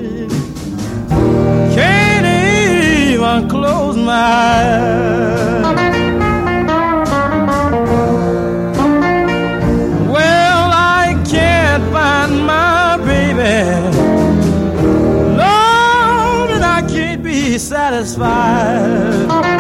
Can't even close my eyes. Well, I can't find my baby. Lord, and I can't be satisfied.